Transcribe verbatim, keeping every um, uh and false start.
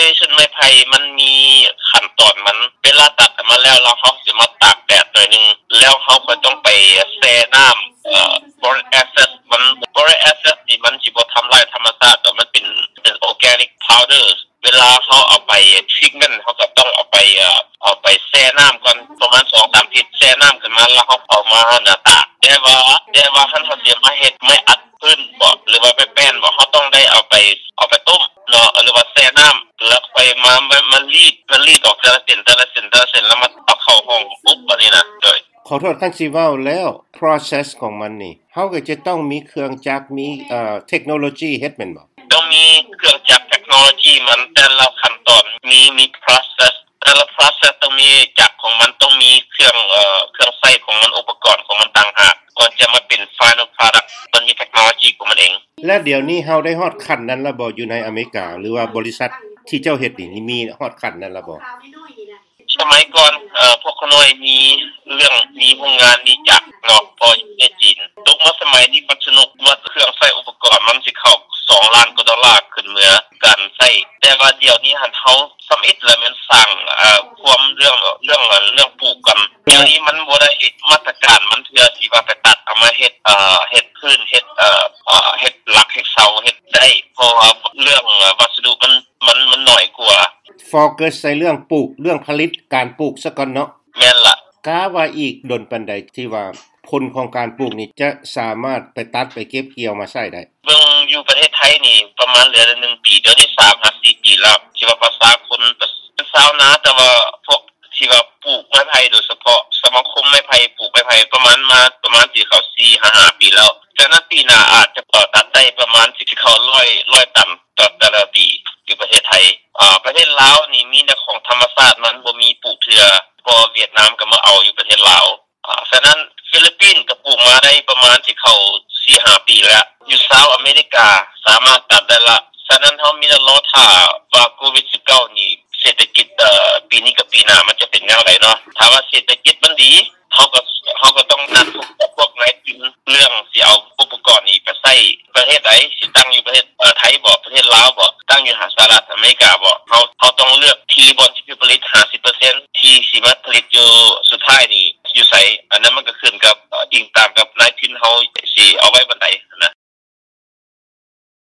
cultivation ไม้ไผ่มันมีขั้นตอนมันเวลาตัดมาแล้วเราเฮาสิมาตากแดดหน่อยนึงแล้วเฮาก็ต้องไปแช่น้ำเอ่อ boric acid มัน boric acid นี่มันสิบ่ทำลายธรรมชาติแต่มันเป็นเป็น organic powder เวลาเฮาเอาไป treatment เฮาก็ต้องเอาไปเอ่อเอาไปแช่น้ำก่อนประมาณ สองสาม อาทิตย์แช่น้ำขึ้นมาแล้วเฮาเอามาน่ะตากแต่ว่าแต่ว่าคันเฮาสิมาเฮ็ดไม่อัดพื้นบ่หรือว่าไปแป้นบ่เฮาต้องได้เอาไปเอาไปต้มเนาะหรือว่าแช่น้ำแล้วไปมามันรีดมันรีดออกแต่ละเส้นแต่ละเส้นแต่ละเส้นแล้วมาเอาเข้าห้องปุ๊บบัดนี้นะโดยขอโทษท่านสิเว้าแล้ว process ของมันนี่เฮาก็จะต้องมีเครื่องจักรมีเอ่อเทคโนโลยีเฮ็ดแม่นบ่ต้องมีเครื่องจักรเทคโนโลยีมันแต่ละขั้นตอนมีมี process แต่ละ process ต้องมีจักรของมันต้องมีเครื่องเอ่อเครื่องใช้ของมันอุปกรณ์ของมันต่างหากก่อนจะมาเป็น final product มันมีเทคโนโลยีของมันเองและเดี๋ยวนี้เฮาได้ฮอดขั้นนั้นแล้วบ่อยู่ในอเมริกาหรือว่าบริษัทที่เจ้าเฮ็ดนี่มีฮอดขั้นนั้นแล้วบ่สมัยก่อนเอ่อพวกขน้อยมีเรื่องมีโรงงานมีจักรเนาะพออยู่ในจีนตกมาสมัยนี้มันสนุกว่าเครื่องใช้อุปกรณ์มันสิเข้าสองล้านกว่าดอลลาร์ขึ้นเมื่อการใช้แต่ว่าเดี๋ยวนี้หันเฮาสำอิดแล้วมันสร้างเอ่อความเรื่องเรื่องเรื่องปลูกกันเดี๋ยวนี้มันบ่ได้มาตรการมันเทื่อสิว่าไปตัดเอามาเฮ็ดเอ่อเฮ็ดพื้นเฮ็ดเอ่อเอ่อเฮ็ดหลักเฮ็ดเสาเฮ็ดได้เพราะว่าเรื่องวัสดุมันมันมันน้อยกว่าโฟกัสใส่เรื่องปลูกเรื่องผลิตการปลูกซะก่อนเนาะแม่นล่ะกะว่าอีกดนปานใดที่ว่าผลของการปลูกนี่จะสามารถไปตัดไปเก็บเกี่ยวมาใช้ได้เบิ่งอยู่ประเทศไทยนี่ประมาณเหลือหนึ่งปีเดี๋ยวนี้ สามถึงห้า สี่ปีแล้วที่ว่าภาษาคนเป็นชาวนาแต่ว่าพวกที่ว่าปลูกไม้ไผ่โดยเฉพาะสมาคมไม้ไผ่ปลูกไม้ไผ่ประมาณมาประมาณสิเข้า สี่ถึงห้า ปีแล้วแต่นั้นปีหน้าอาจจะตัดได้ประมาณสิเข้าหนึ่งร้อย หนึ่งร้อยตันต่อแต่ละปีอยู่ประเทศไทยอ่าประเทศลาวนี่มีแต่ของธรรมชาติมันบ่มีปลูกเทื่อพอเวียดนามก็มาเอาอยู่ประเทศลาวอ่าฉะนั้นฟิลิปปินส์ก็ปลูกมาได้ประมาณสิเข้า สี่ถึงห้า ปีแล้วอยู่เซาท์อเมริกาสามารถตัดได้ละฉะนั้นเฮามีแต่รอท่าว่าโควิด สิบเก้า นี่เศรษฐกิจเอ่อปีนี้กับปีหน้ามันจะเป็นแนวใดเนาะถ้าว่าเศรษฐกิจมันดีเฮาก็เฮาก็ต้องนัดพวกนายทุนเรื่องสิเอาอุปกรณ์นี้ไปใช้ประเทศใดสิตั้งอยู่ประเทศเอ่อไทยบ่ประเทศลาวบ่ตั้งอยู่สหรัฐอเมริกาบ่เฮาเฮาต้องเลือกที่บ่ที่ผลิต ห้าสิบเปอร์เซ็นต์ ที่สิมาผลิตอยู่สุดท้ายนี่อยู่ไสอันนั้นมันก็ขึ้นกับอิงตามกับนายทุนเฮาสิเอาไว้บันไดนะ